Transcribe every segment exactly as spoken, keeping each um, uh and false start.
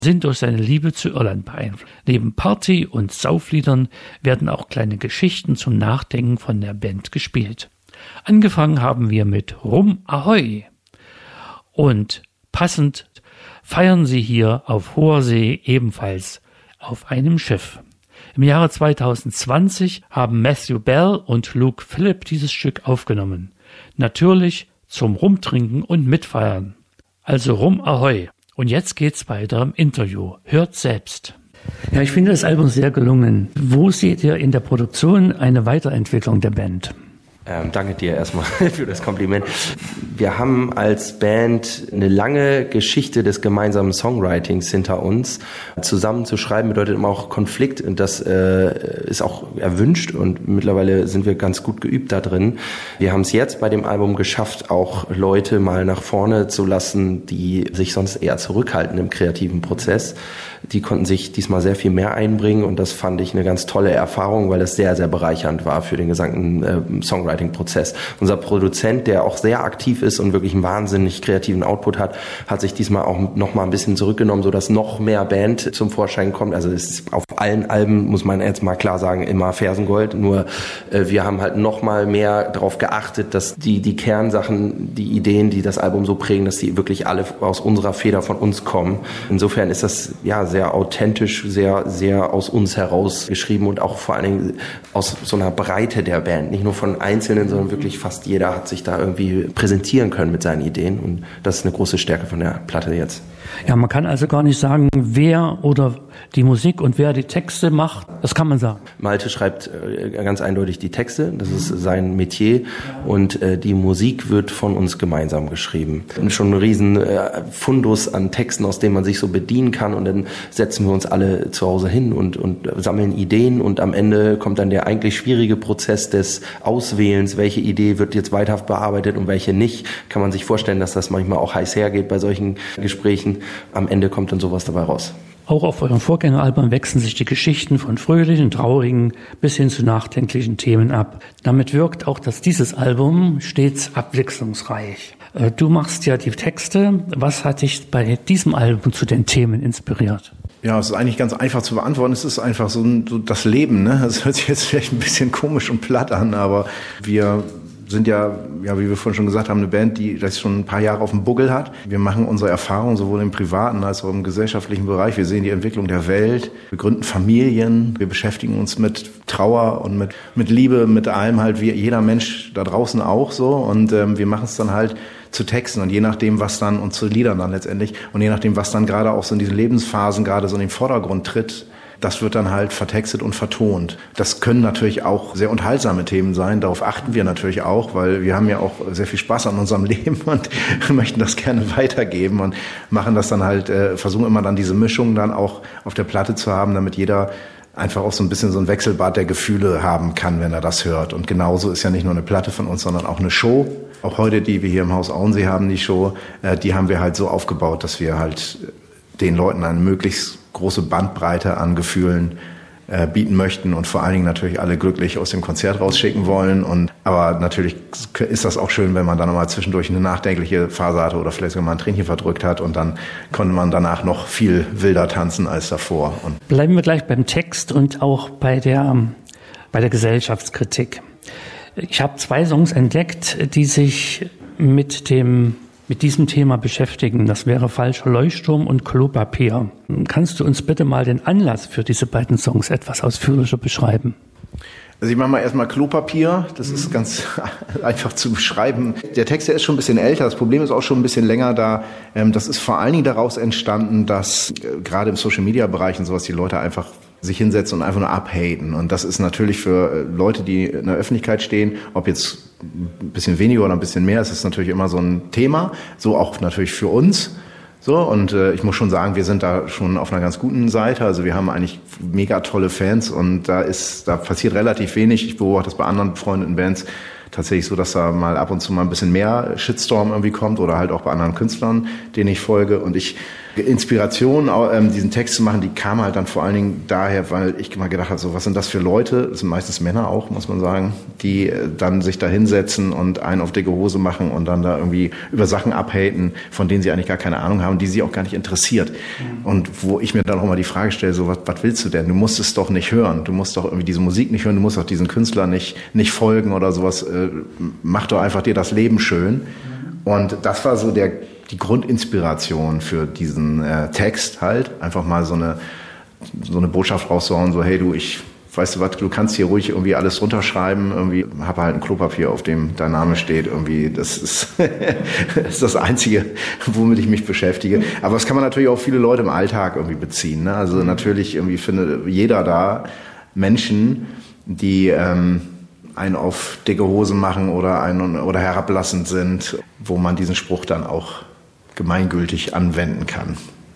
sind durch seine Liebe zu Irland beeinflusst. Neben Party- und Saufliedern werden auch kleine Geschichten zum Nachdenken von der Band gespielt. Angefangen haben wir mit Rum Ahoi. Und passend feiern sie hier auf hoher See ebenfalls auf einem Schiff. Im Jahre zwanzig zwanzig haben Matthew Bell und Luke Phillip dieses Stück aufgenommen. Natürlich zum Rumtrinken und Mitfeiern. Also Rum Ahoi. Und jetzt geht's weiter im Interview. Hört selbst. Ja, ich finde das Album sehr gelungen. Wo seht ihr in der Produktion eine Weiterentwicklung der Band? Ähm, danke dir erstmal für das Kompliment. Wir haben als Band eine lange Geschichte des gemeinsamen Songwritings hinter uns. Zusammen zu schreiben bedeutet immer auch Konflikt und das äh, ist auch erwünscht und mittlerweile sind wir ganz gut geübt da drin. Wir haben es jetzt bei dem Album geschafft, auch Leute mal nach vorne zu lassen, die sich sonst eher zurückhalten im kreativen Prozess. Die konnten sich diesmal sehr viel mehr einbringen und das fand ich eine ganz tolle Erfahrung, weil das sehr, sehr bereichernd war für den gesamten äh, Songwriting-Prozess. Unser Produzent, der auch sehr aktiv ist und wirklich einen wahnsinnig kreativen Output hat, hat sich diesmal auch noch mal ein bisschen zurückgenommen, sodass noch mehr Band zum Vorschein kommt. Also es ist auf allen Alben, muss man jetzt mal klar sagen, immer Fersengold. Nur äh, wir haben halt noch mal mehr darauf geachtet, dass die, die Kernsachen, die Ideen, die das Album so prägen, dass die wirklich alle aus unserer Feder von uns kommen. Insofern ist das ja sehr authentisch, sehr, sehr aus uns heraus geschrieben und auch vor allen Dingen aus so einer Breite der Band. Nicht nur von Einzelnen, sondern wirklich fast jeder hat sich da irgendwie präsentieren können mit seinen Ideen und das ist eine große Stärke von der Platte jetzt. Ja, man kann also gar nicht sagen, wer oder die Musik und wer die Texte macht. Das kann man sagen. Malte schreibt äh, ganz eindeutig die Texte. Das ist sein Metier. Und äh, die Musik wird von uns gemeinsam geschrieben. Schon ein riesen äh, Fundus an Texten, aus denen man sich so bedienen kann. Und dann setzen wir uns alle zu Hause hin und, und sammeln Ideen. Und am Ende kommt dann der eigentlich schwierige Prozess des Auswählens. Welche Idee wird jetzt weiter bearbeitet und welche nicht. Kann man sich vorstellen, dass das manchmal auch heiß hergeht bei solchen Gesprächen. Am Ende kommt dann sowas dabei raus. Auch auf eurem Vorgängeralbum wechseln sich die Geschichten von fröhlichen, traurigen bis hin zu nachdenklichen Themen ab. Damit wirkt auch, dass dieses Album stets abwechslungsreich. Du machst ja die Texte. Was hat dich bei diesem Album zu den Themen inspiriert? Ja, es ist eigentlich ganz einfach zu beantworten. Es ist einfach so, so das Leben, ne? Das hört sich jetzt vielleicht ein bisschen komisch und platt an, aber wir sind ja, ja, wie wir vorhin schon gesagt haben, eine Band, die das schon ein paar Jahre auf dem Buckel hat. Wir machen unsere Erfahrungen sowohl im privaten als auch im gesellschaftlichen Bereich. Wir sehen die Entwicklung der Welt. Wir gründen Familien. Wir beschäftigen uns mit Trauer und mit, mit Liebe, mit allem halt, wie jeder Mensch da draußen auch so. Und ähm, wir machen es dann halt zu Texten und je nachdem, was dann, und zu Liedern dann letztendlich, und je nachdem, was dann gerade auch so in diesen Lebensphasen gerade so in den Vordergrund tritt, das wird dann halt vertextet und vertont. Das können natürlich auch sehr unterhaltsame Themen sein. Darauf achten wir natürlich auch, weil wir haben ja auch sehr viel Spaß an unserem Leben und möchten das gerne weitergeben und machen das dann halt, äh, versuchen immer dann diese Mischung dann auch auf der Platte zu haben, damit jeder einfach auch so ein bisschen so ein Wechselbad der Gefühle haben kann, wenn er das hört. Und genauso ist ja nicht nur eine Platte von uns, sondern auch eine Show. Auch heute, die wir hier im Haus Auensee haben, die Show, äh, die haben wir halt so aufgebaut, dass wir halt den Leuten eine möglichst große Bandbreite an Gefühlen äh, bieten möchten und vor allen Dingen natürlich alle glücklich aus dem Konzert rausschicken wollen. Und aber natürlich ist das auch schön, wenn man dann mal zwischendurch eine nachdenkliche Phase hatte oder vielleicht sogar mal ein Tränchen verdrückt hat und dann konnte man danach noch viel wilder tanzen als davor. Und bleiben wir gleich beim Text und auch bei der, bei der Gesellschaftskritik. Ich habe zwei Songs entdeckt, die sich mit dem mit diesem Thema beschäftigen. Das wäre Falscher Leuchtturm und Klopapier. Kannst du uns bitte mal den Anlass für diese beiden Songs etwas ausführlicher beschreiben? Also ich mache mal erstmal Klopapier. Das ist ganz einfach zu beschreiben. Der Text, der ist schon ein bisschen älter. Das Problem ist auch schon ein bisschen länger da. Das ist vor allen Dingen daraus entstanden, dass gerade im Social-Media-Bereich und sowas die Leute einfach sich hinsetzen und einfach nur abhaten. Und das ist natürlich für Leute, die in der Öffentlichkeit stehen, ob jetzt ein bisschen weniger oder ein bisschen mehr, es ist natürlich immer so ein Thema. So auch natürlich für uns. So, und äh, ich muss schon sagen, wir sind da schon auf einer ganz guten Seite. Also wir haben eigentlich mega tolle Fans und da ist, da passiert relativ wenig. Ich beobachte das bei anderen befreundeten Bands tatsächlich so, dass da mal ab und zu mal ein bisschen mehr Shitstorm irgendwie kommt oder halt auch bei anderen Künstlern, denen ich folge. Und ich Inspiration, ähm, diesen Text zu machen, die kam halt dann vor allen Dingen daher, weil ich mal gedacht habe, so was sind das für Leute, das sind meistens Männer auch, muss man sagen, die äh, dann sich da hinsetzen und einen auf dicke Hose machen und dann da irgendwie über Sachen abhaten, von denen sie eigentlich gar keine Ahnung haben, die sie auch gar nicht interessiert. Mhm. Und wo ich mir dann auch mal die Frage stelle, so was, was willst du denn? Du musst es doch nicht hören, du musst doch irgendwie diese Musik nicht hören, du musst auch diesen Künstler nicht, nicht folgen oder sowas, äh, mach doch einfach dir das Leben schön. Mhm. Und das war so der die Grundinspiration für diesen äh, Text halt, einfach mal so eine so eine Botschaft rauszuhauen, so hey du, ich, weißt du was, du kannst hier ruhig irgendwie alles runterschreiben, irgendwie habe halt ein Klopapier, auf dem dein Name steht, irgendwie, das ist, das ist das Einzige, womit ich mich beschäftige. Aber das kann man natürlich auch viele Leute im Alltag irgendwie beziehen, ne? Also natürlich irgendwie findet jeder da Menschen, die ähm, einen auf dicke Hosen machen oder einen oder herablassend sind, wo man diesen Spruch dann auch gemeingültig anwenden kann.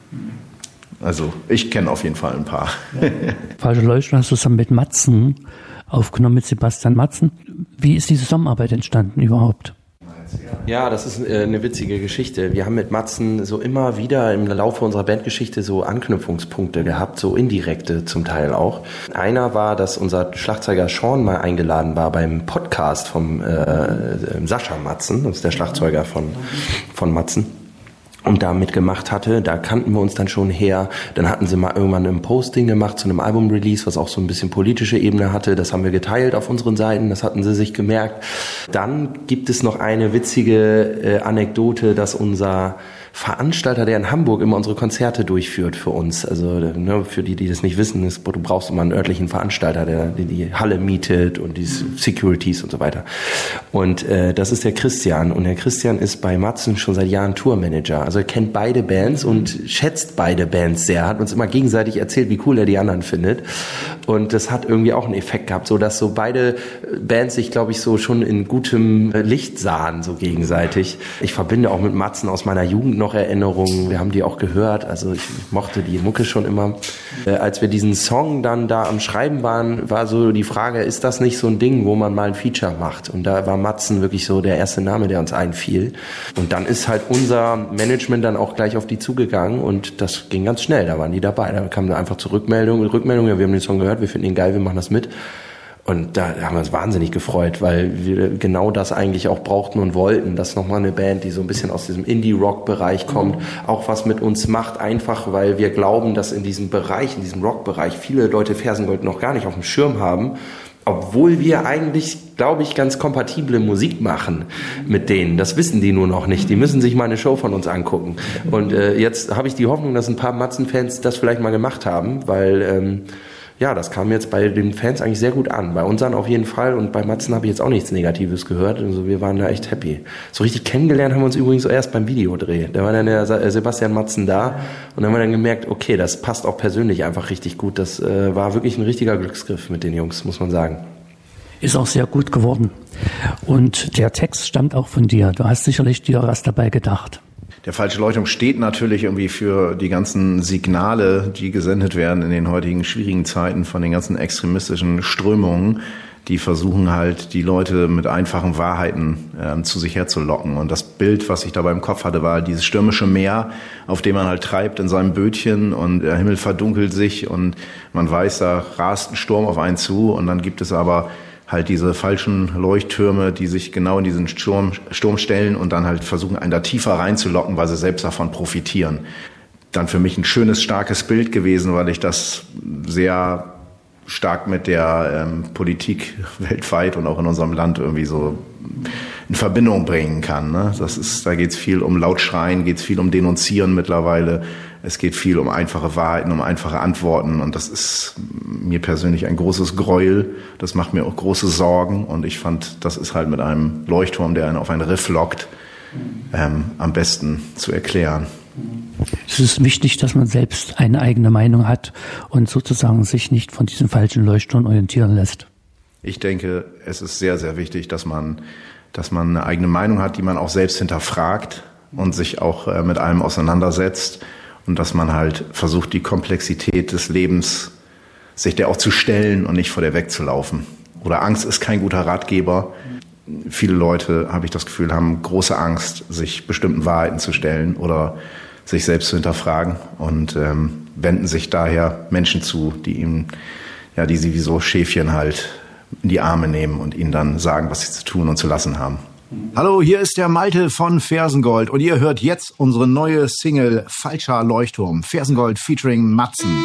Also ich kenne auf jeden Fall ein paar. Ja. Falsche Leuchten hast du zusammen mit Matzen aufgenommen, mit Sebastian Matzen. Wie ist die Zusammenarbeit entstanden überhaupt? Ja, das ist eine witzige Geschichte. Wir haben mit Matzen so immer wieder im Laufe unserer Bandgeschichte so Anknüpfungspunkte gehabt, so indirekte zum Teil auch. Einer war, dass unser Schlagzeuger Sean mal eingeladen war beim Podcast vom äh, Sascha Matzen, das ist der Schlagzeuger von, von Matzen. Und da mitgemacht hatte, da kannten wir uns dann schon her. Dann hatten sie mal irgendwann ein Posting gemacht zu einem Album-Release, was auch so ein bisschen politische Ebene hatte. Das haben wir geteilt auf unseren Seiten, das hatten sie sich gemerkt. Dann gibt es noch eine witzige äh, Anekdote, dass unser Veranstalter, der in Hamburg immer unsere Konzerte durchführt für uns, also ne, für die, die das nicht wissen, ist, du brauchst immer einen örtlichen Veranstalter, der die, die Halle mietet und die Securities und so weiter. Und äh, das ist der Christian. Und der Christian ist bei Matzen schon seit Jahren Tourmanager. Also er kennt beide Bands und schätzt beide Bands sehr. Hat uns immer gegenseitig erzählt, wie cool er die anderen findet. Und das hat irgendwie auch einen Effekt gehabt, so dass so beide Bands sich, glaube ich, so schon in gutem Licht sahen, so gegenseitig. Ich verbinde auch mit Matzen aus meiner Jugend noch Erinnerungen. Wir haben die auch gehört. Also ich mochte die Mucke schon immer. Äh, als wir diesen Song dann da am Schreiben waren, war so die Frage, ist das nicht so ein Ding, wo man mal ein Feature macht? Und da war Matzen wirklich so der erste Name, der uns einfiel. Und dann ist halt unser Management dann auch gleich auf die zugegangen und das ging ganz schnell. Da waren die dabei. Da kam dann einfach zur Rückmeldung. Rückmeldung, ja, wir haben den Song gehört, wir finden ihn geil, wir machen das mit. Und da haben wir uns wahnsinnig gefreut, weil wir genau das eigentlich auch brauchten und wollten, dass nochmal eine Band, die so ein bisschen aus diesem Indie-Rock-Bereich kommt, auch was mit uns macht, einfach weil wir glauben, dass in diesem Bereich, in diesem Rock-Bereich viele Leute Fersengold noch gar nicht auf dem Schirm haben, obwohl wir eigentlich, glaube ich, ganz kompatible Musik machen mit denen. Das wissen die nur noch nicht. Die müssen sich mal eine Show von uns angucken. Und äh, jetzt habe ich die Hoffnung, dass ein paar Matzen-Fans das vielleicht mal gemacht haben, weil ähm, ja, das kam jetzt bei den Fans eigentlich sehr gut an. Bei unseren auf jeden Fall und bei Matzen habe ich jetzt auch nichts Negatives gehört. Also wir waren da echt happy. So richtig kennengelernt haben wir uns übrigens erst beim Videodreh. Da war dann der Sebastian Matzen da und dann haben wir dann gemerkt, okay, das passt auch persönlich einfach richtig gut. Das äh, war wirklich ein richtiger Glücksgriff mit den Jungs, muss man sagen. Ist auch sehr gut geworden. Und der Text stammt auch von dir. Du hast sicherlich dir was dabei gedacht. Der falsche Leuchtung steht natürlich irgendwie für die ganzen Signale, die gesendet werden in den heutigen schwierigen Zeiten von den ganzen extremistischen Strömungen, die versuchen halt, die Leute mit einfachen Wahrheiten äh, zu sich herzulocken. Und das Bild, was ich dabei im Kopf hatte, war dieses stürmische Meer, auf dem man halt treibt in seinem Bötchen und der Himmel verdunkelt sich und man weiß, da rast ein Sturm auf einen zu und dann gibt es aber halt diese falschen Leuchttürme, die sich genau in diesen Sturm, Sturm stellen und dann halt versuchen, einen da tiefer reinzulocken, weil sie selbst davon profitieren. Dann für mich ein schönes, starkes Bild gewesen, weil ich das sehr stark mit der ähm, Politik weltweit und auch in unserem Land irgendwie so in Verbindung bringen kann. Ne? Das ist, da geht es viel um Lautschreien, geht es viel um Denunzieren mittlerweile. Es geht viel um einfache Wahrheiten, um einfache Antworten und das ist mir persönlich ein großes Gräuel. Das macht mir auch große Sorgen und ich fand, das ist halt mit einem Leuchtturm, der einen auf einen Riff lockt, ähm, am besten zu erklären. Es ist wichtig, dass man selbst eine eigene Meinung hat und sozusagen sich nicht von diesen falschen Leuchtturm orientieren lässt. Ich denke, es ist sehr, sehr wichtig, dass man, dass man eine eigene Meinung hat, die man auch selbst hinterfragt und sich auch äh, mit allem auseinandersetzt. Und dass man halt versucht, die Komplexität des Lebens, sich der auch zu stellen und nicht vor der wegzulaufen. Oder Angst ist kein guter Ratgeber. Viele Leute, habe ich das Gefühl, haben große Angst, sich bestimmten Wahrheiten zu stellen oder sich selbst zu hinterfragen und ähm, wenden sich daher Menschen zu, die ihm, ja, die sie wie so Schäfchen halt in die Arme nehmen und ihnen dann sagen, was sie zu tun und zu lassen haben. Hallo, hier ist der Malte von Fersengold und ihr hört jetzt unsere neue Single Falscher Leuchtturm. Fersengold featuring Matzen.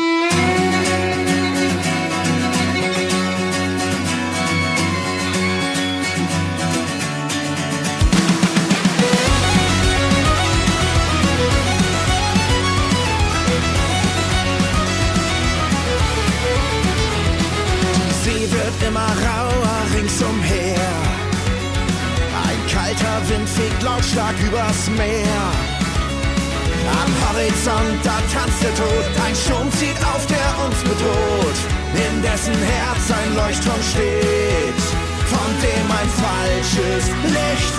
Immer rauer ringsumher. Ein kalter Wind fegt lautstark übers Meer. Am Horizont, da tanzt der Tod. Ein Sturm zieht auf, der uns bedroht. In dessen Herz ein Leuchtturm steht, von dem ein falsches Licht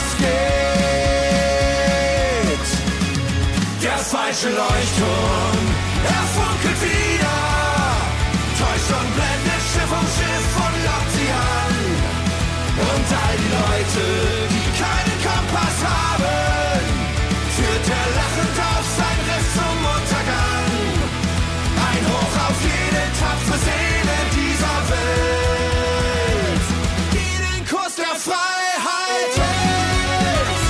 ausgeht. Der falsche Leuchtturm, er funkelt wieder, täuscht und blendet Schiff um Schiff und lockt sie an. Und all die Leute, die keinen Kompass haben, führt er lachend auf sein Riff zum Untergang. Ein Hoch auf jede tapfere Seele dieser Welt, die den Kurs der Freiheit hält.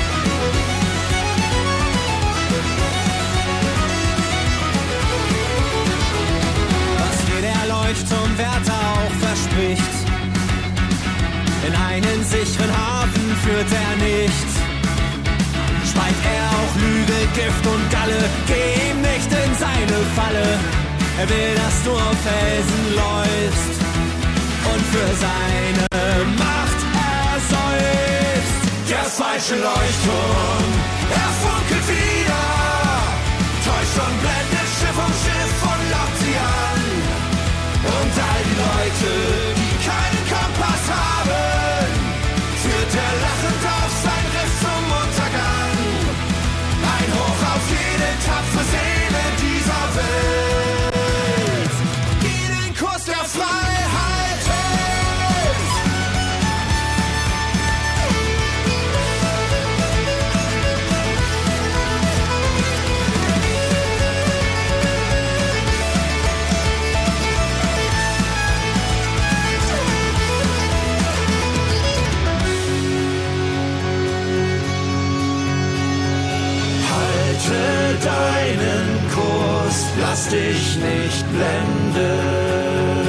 Was dir der Leuchtturmwärter auch verspricht, in einen sicheren Hafen führt er nicht. Speit er auch Lüge, Gift und Galle, geh ihm nicht in seine Falle. Er will, dass du auf Felsen läufst und für seine Macht er seufzt. Der falsche Leuchtturm, er funkelt wieder, täuscht und blendet Schiff um Schiff und lockt sie an. Und all die Leute, die keinen Kompass haben, führt er lachend auf sein Riff zum Untergang. Ein Hoch auf jede tapfere Seele dieser Welt, die den Kurs der Freiheit hält. Halte deinen Kurs, lass dich nicht blenden.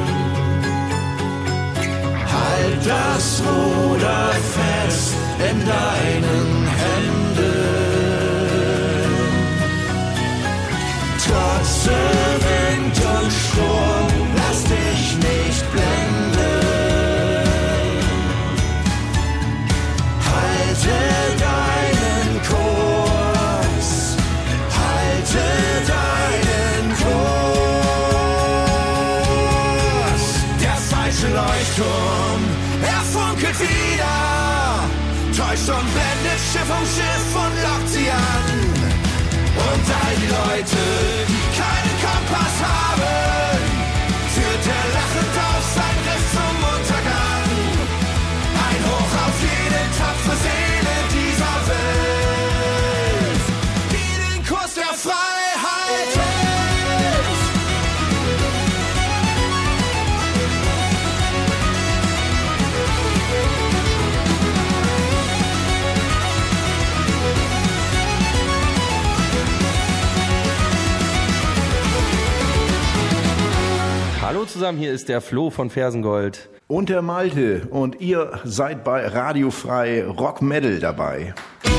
Halt das Ruder fest in deinen Händen. Trotz Wind und Sturm, lass dich nicht blenden. Halte deinen Kurs, halte deinen Kurs. Der falsche Leuchtturm, er funkelt wieder, täuscht und blendet Schiff um Schiff und lockt sie an. Und all die Leute, die keinen Kompass haben, führt er lachend auf sein Riff zum Untergang. Ein Hoch auf jede tapfere Seele dieser Welt, die den Kurs der Freiheit hält. Hallo zusammen, hier ist der Flo von Fersengold. Und der Malte. Und ihr seid bei Radio Frei Rock Metal dabei.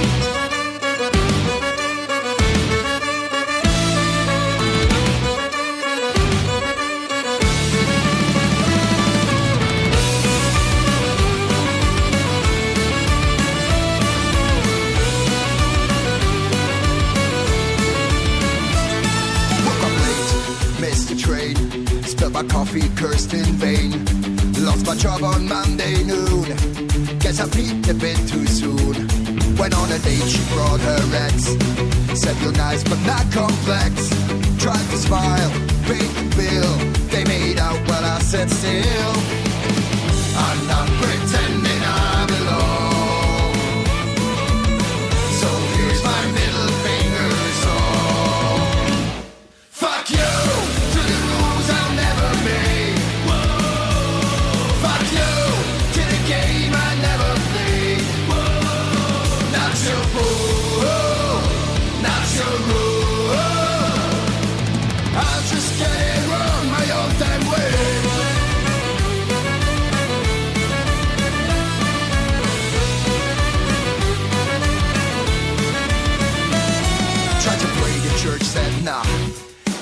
My coffee cursed in vain. Lost my job on Monday noon. Guess I peaked a bit too soon. Went on a date, she brought her ex. Said you're nice but not complex. Tried to smile, paid the bill. They made out while I sat still. I'm not pretending I'm alone. So here's my middle finger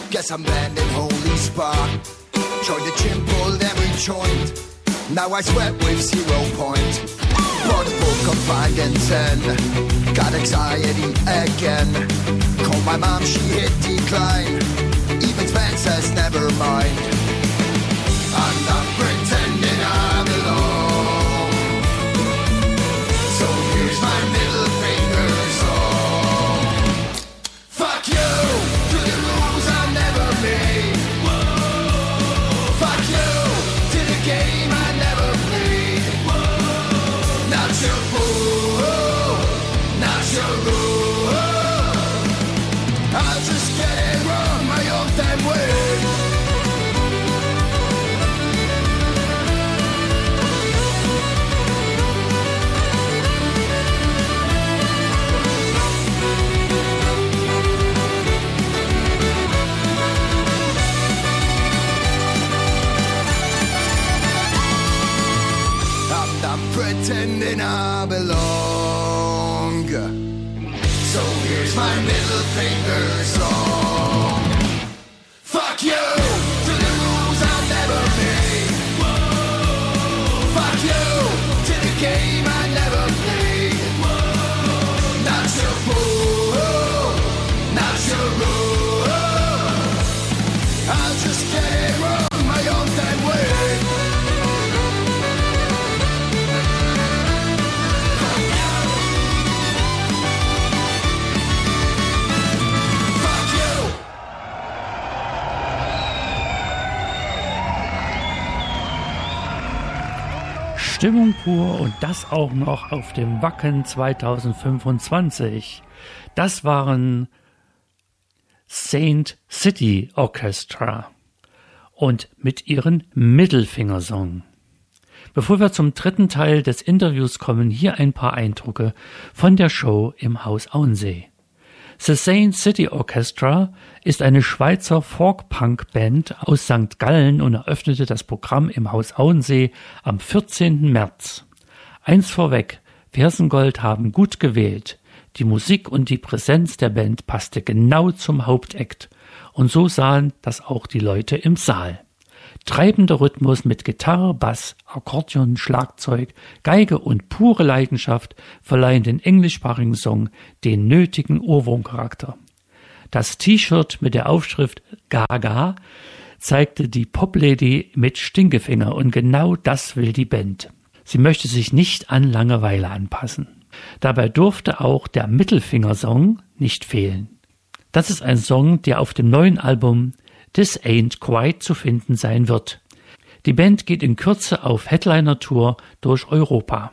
Guess I'm landing holy spot. Tried to chimple every joint. Now I sweat with zero point. Bought a book of five and ten. Got anxiety again. Called my mom, she hit decline. Even Spence says never mind. I'm not pretending I belong. So here's my middle finger song. Fuck you to the rules I never made. Fuck you to the game I never played. Not your fool, not your rule. I'll just get it wrong my own damn way. Pretending I belong. So here's my middle finger song. Fuck you to the rules I never made. Fuck you to the game I never played. Not your fool, not your rule. I'll just get it wrong my own damn way. Stimmung pur und das auch noch auf dem Wacken zwanzig fünfundzwanzig. Das waren Saint City Orchestra und mit ihren Mittelfingersong. Bevor wir zum dritten Teil des Interviews kommen, hier ein paar Eindrücke von der Show im Haus Auensee. The Saint City Orchestra ist eine Schweizer Folk-Punk-Band aus Sankt Gallen und eröffnete das Programm im Haus Auensee am vierzehnten März. Eins vorweg, Fersengold haben gut gewählt. Die Musik und die Präsenz der Band passte genau zum Hauptakt und so sahen das auch die Leute im Saal. Treibender Rhythmus mit Gitarre, Bass, Akkordeon, Schlagzeug, Geige und pure Leidenschaft verleihen den englischsprachigen Song den nötigen Ohrwurmcharakter. Das T-Shirt mit der Aufschrift Gaga zeigte die Poplady mit Stinkefinger und genau das will die Band. Sie möchte sich nicht an Langeweile anpassen. Dabei durfte auch der Mittelfingersong nicht fehlen. Das ist ein Song, der auf dem neuen Album This Ain't Quite zu finden sein wird. Die Band geht in Kürze auf Headliner-Tour durch Europa.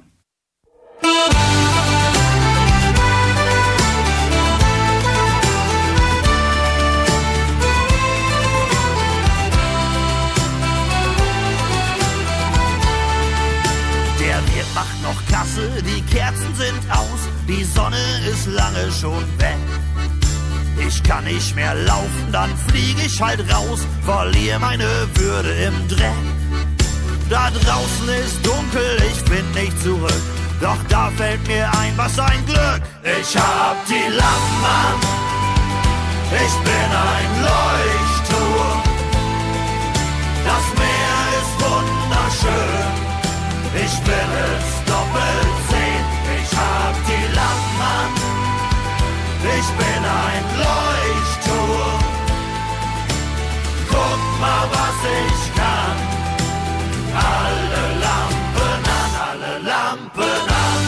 Der Wirt macht noch Kasse, die Kerzen sind aus, die Sonne ist lange schon weg. Ich kann nicht mehr laufen, dann flieg ich halt raus, verliere meine Würde im Dreck. Da draußen ist dunkel, ich find nicht zurück, doch da fällt mir ein, was ein Glück. Ich hab die Lampen an, ich bin ein Leuchtturm. Das Meer ist wunderschön, ich bin es doppelt sehen. Ich hab die Lampen an, ich bin ein Leuchtturm. Guck mal, was ich kann. Alle Lampen an, alle Lampen an.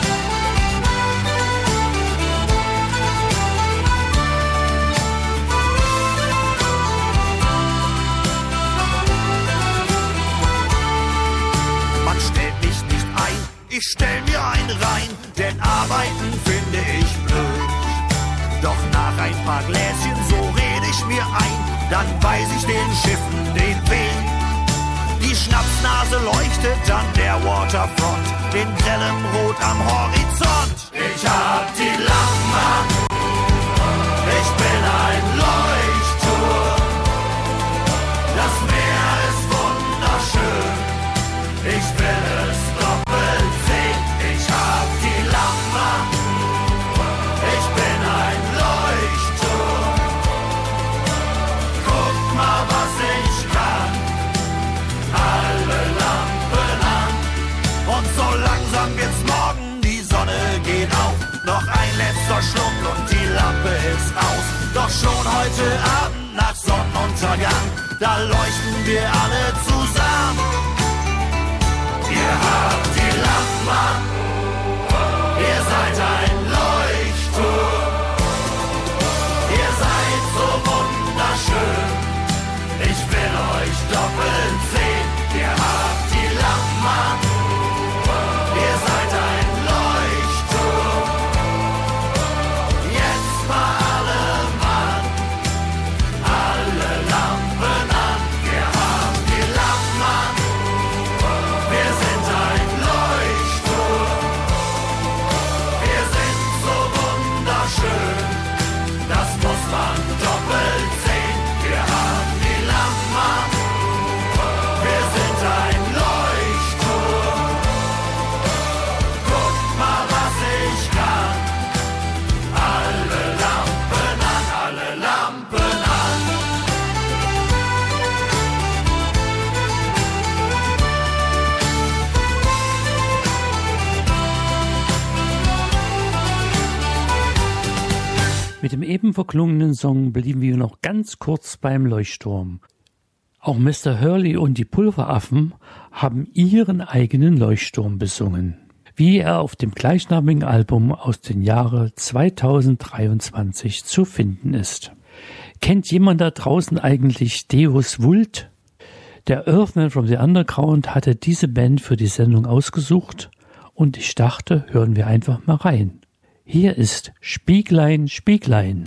Man stellt mich nicht ein, ich stell mir einen rein, denn arbeiten finde ich blöd. Doch nach ein paar Gläschen, so red ich mir ein, dann weiß ich den Schiffen den Weg. Die Schnapsnase leuchtet an der Waterfront, in grellem Rot am Horizont. Ich hab die Lampen an, ich bin ein Leuchtturm. Das Meer ist wunderschön, ich will es doppelt sehen. Ich hab die Lampen an, ich bin ein Leuchtturm. Abend nach Sonnenuntergang, da leuchten wir alle zusammen. Ihr habt die Lampen an, ihr seid ein Leuchtturm. Ihr seid so wunderschön, ich will euch doppelt sehen. Ihr habt die Lampen an, ihr seid ein Leuchtturm. Jetzt mal alle Mann, alle Lampen an. Wir haben die Lampen an, wir sind ein Leuchtturm. Wir sind so wunderschön, das muss man doppelt sehen. Wir haben die Lampen an, wir sind ein Leuchtturm. Guck mal, was ich kann. Alle Lampen an, alle Lampen an. Mit dem eben verklungenen Song blieben wir noch ganz kurz beim Leuchtturm. Auch Mister Hurley und die Pulveraffen haben ihren eigenen Leuchtturm besungen, wie er auf dem gleichnamigen Album aus dem Jahre zweitausenddreiundzwanzig zu finden ist. Kennt jemand da draußen eigentlich Deus Vult? Der Earthman from the Underground hatte diese Band für die Sendung ausgesucht und ich dachte, hören wir einfach mal rein. Hier ist Spieglein, Spieglein.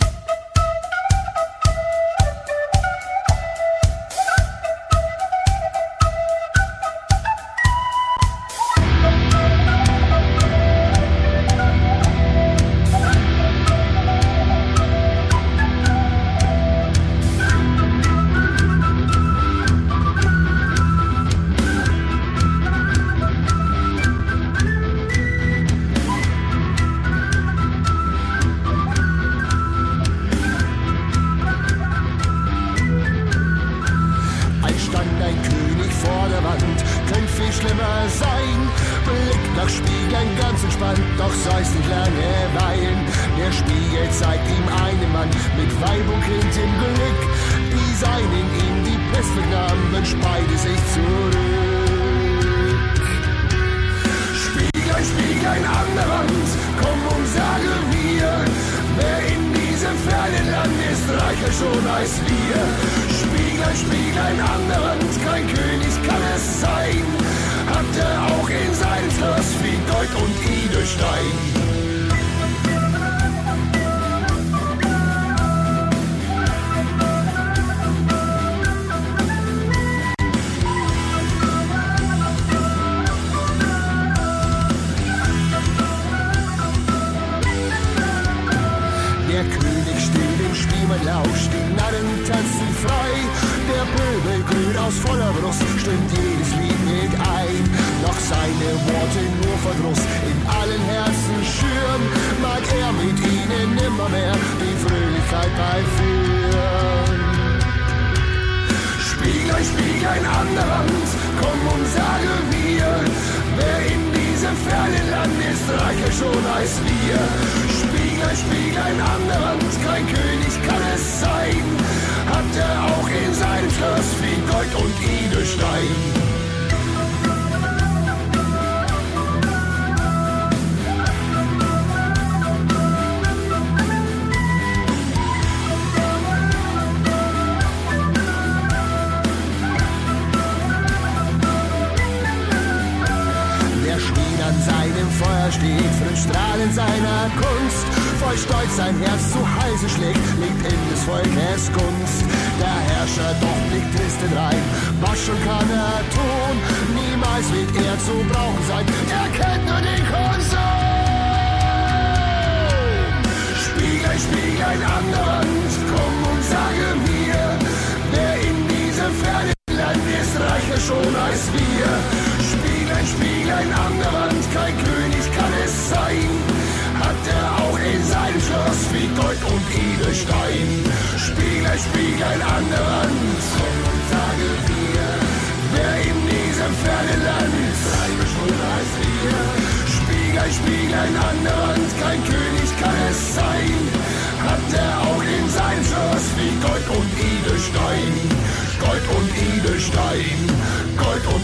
Spieglein an der Wand, kein König kann es sein. Hat er auch in seinem das wie Gold und Edelstein. Gold und Edelstein, Gold und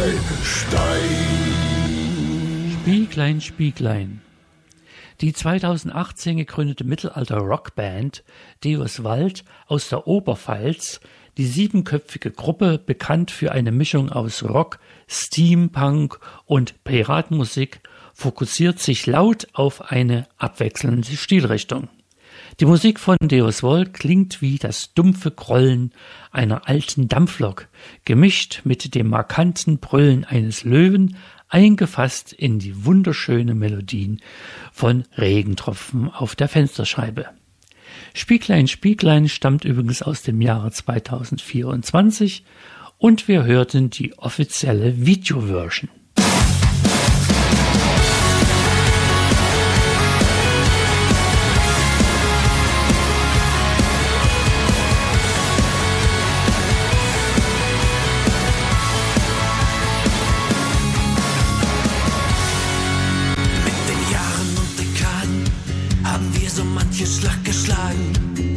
Edelstein. Spieglein, Spieglein. Die zweitausendachtzehn gegründete Mittelalter-Rockband Deus Vald aus der Oberpfalz, die siebenköpfige Gruppe, bekannt für eine Mischung aus Rock, Steampunk und Piratenmusik, fokussiert sich laut auf eine abwechselnde Stilrichtung. Die Musik von Deus Vald klingt wie das dumpfe Grollen einer alten Dampflok, gemischt mit dem markanten Brüllen eines Löwen, eingefasst in die wunderschöne Melodien von Regentropfen auf der Fensterscheibe. Spieglein, Spieglein stammt übrigens aus dem Jahre zweitausendvierundzwanzig und wir hörten die offizielle Videoversion. Schlag geschlagen.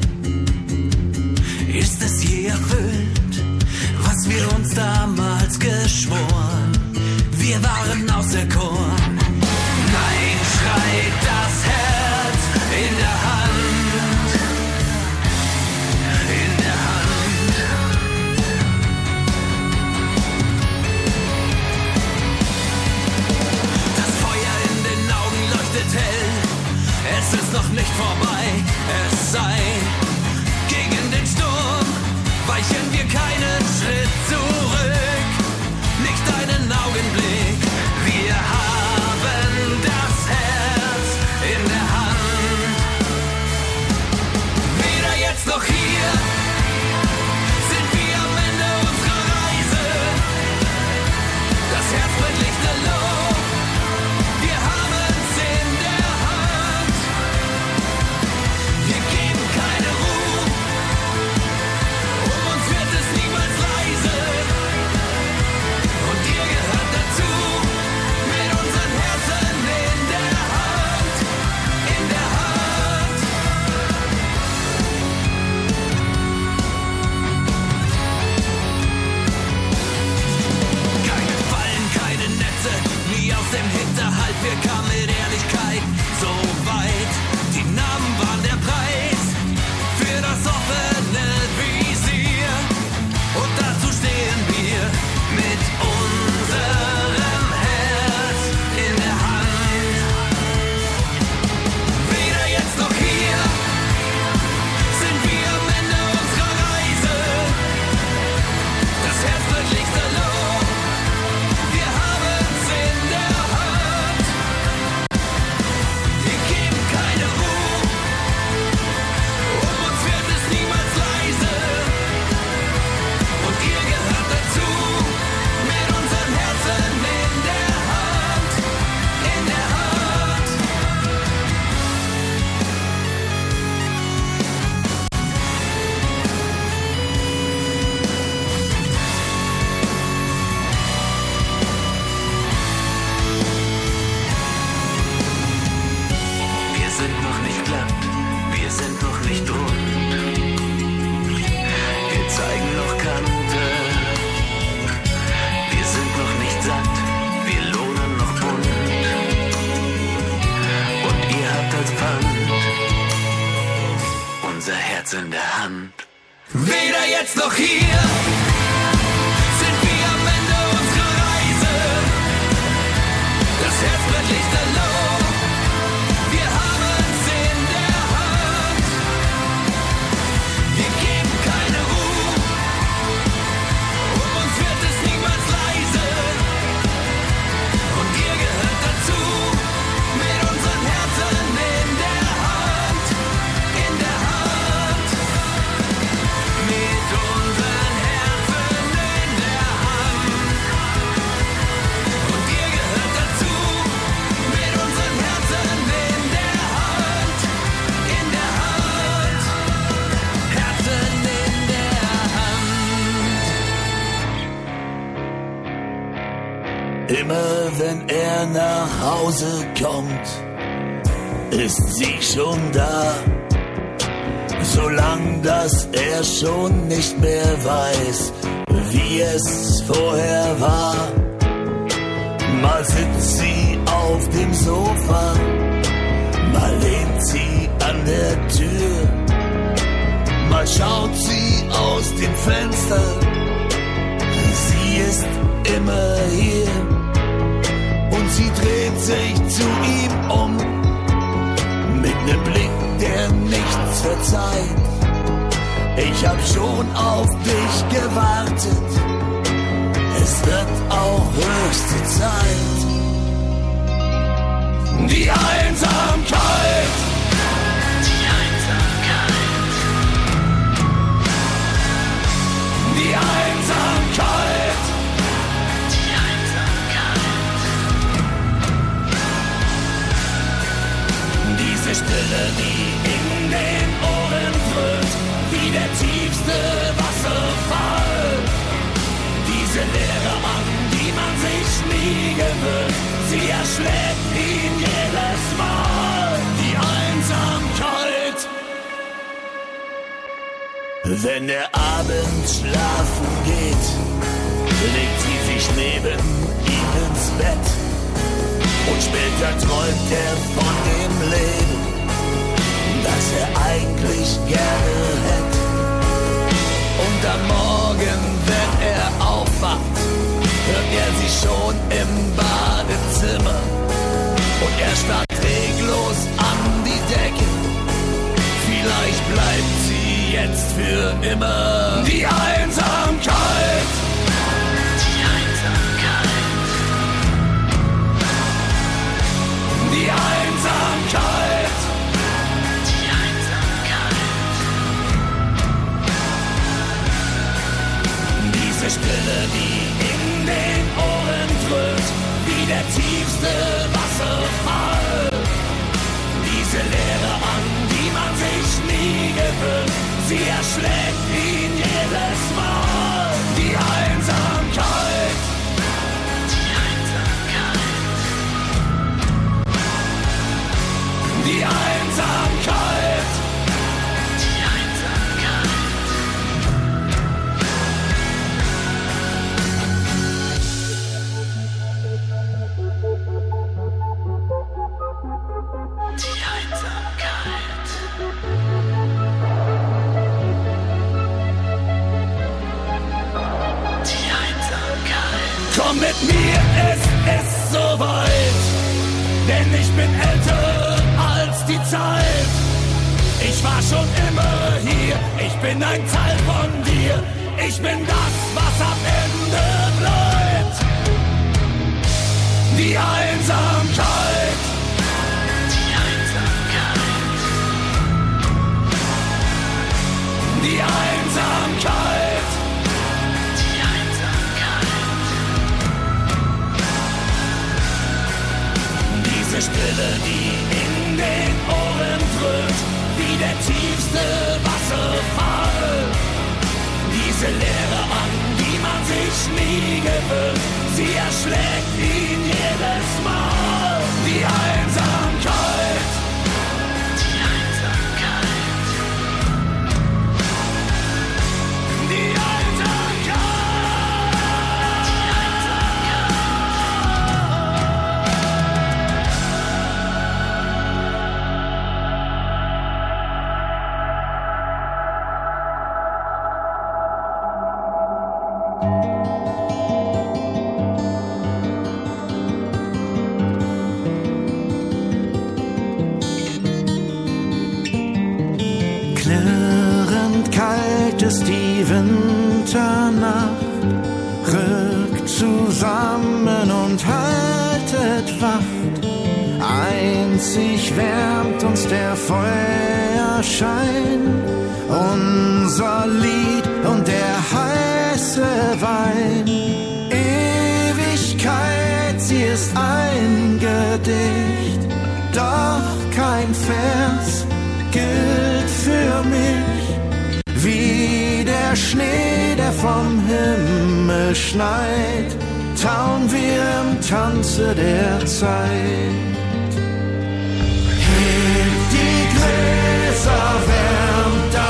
Ist es je erfüllt, was wir uns damals geschworen? Wir waren auserkoren. Nein, schreit das Herz in der Hand, in der Hand. Das Feuer in den Augen leuchtet hell. Es ist noch nicht vorbei, es sei gegen den Sturm, weichen wir keinen Schritt zurück, nicht einen Augenblick, wir haben das Herz in der Hand. Weder jetzt noch hier sind wir am Ende unserer Reise, das Herz brennt lichterloh. Wir kamen mit Ehrlichkeit so weit. Die Namen waren der Preis für das offene Visier. Und dazu stehen wir mit unserem Herz in der Hand. Weder jetzt noch hier sind wir am Ende unserer Reise. Das Herz wird lichterloh. Wir haben's in der Hand. In der Hand. Weder jetzt noch hier sind wir am Ende unserer Reise. Das Herz brennt lichterloh. Wir haben's in der Hand. Wir geben keine Ruhe. Um uns wird es niemals leise. Und ihr gehört dazu. Mit unseren Herzen in der Hand. In der Hand. Mit unseren Herzen in der Hand. Und ihr gehört dazu. Mit unseren Herzen in der Hand. In der Hand. Herzen in der Hand. Immer wenn er nach Hause kommt, ist sie schon da. solang dass er schon nicht mehr weiß, wie es vorher war. Mal sitzt sie auf dem Sofa, mal lehnt sie an der Tür, mal schaut sie aus dem Fenster, sie ist immer hier und sie dreht sich zu ihm um, mit nem Blick, der nichts verzeiht. Ich hab schon auf dich gewartet, es wird auch höchste Zeit. Die Einsamkeit, die Einsamkeit, die Einsamkeit, die Einsamkeit. Diese Stille, die in den Ohren dröhnt, wie der tiefste Wasserfall. Diese Leere, an die man sich nie gewöhnt, sie erschlägt ihn jedes Mal. Die Einsamkeit. Wenn der Abend schlafen geht, legt sie sich neben ihm ins Bett und später träumt er von dem Leben, das er eigentlich gerne hätte. Und am Morgen, wenn er aufwacht, hört er sie schon im Badezimmer und er starrt reglos an die Decke. Vielleicht bleibt sie jetzt für immer. Die Einsamkeit, die Einsamkeit, die Einsamkeit, die Einsamkeit. Diese Stille, die in den Ohren dröhnt, wie der tiefste Wasserfall. Diese Leere, an die man sich nie gewöhnt, sie erschlägt ihn jedes Mal. Die Einsamkeit, die Einsamkeit, die Einsamkeit, die Einsamkeit. Komm mit mir, es ist soweit, denn ich bin älter als die Zeit. Ich war schon immer hier, ich bin ein Teil von dir. Ich bin das, was am Ende bleibt. Die Einsamkeit, die Einsamkeit, die Einsamkeit. Diese Stille, die in den Ohren dröhnt, wie der tiefste Wasserfall. Diese Leere, an die man sich nie gewöhnt, sie erschlägt ihn jedes Mal. Die Einsamkeit, die Einsamkeit, die Einsamkeit. Die Winternacht rückt zusammen und haltet Wacht. Einzig wärmt uns der Feuerschein, unser Lied und der heiße Wein. Ewigkeit, sie ist ein Gedicht, doch kein Vers gilt für mich. Wie der Schnee, der vom Himmel schneit, tauen wir im Tanze der Zeit. Hebt die Gräser, wärmt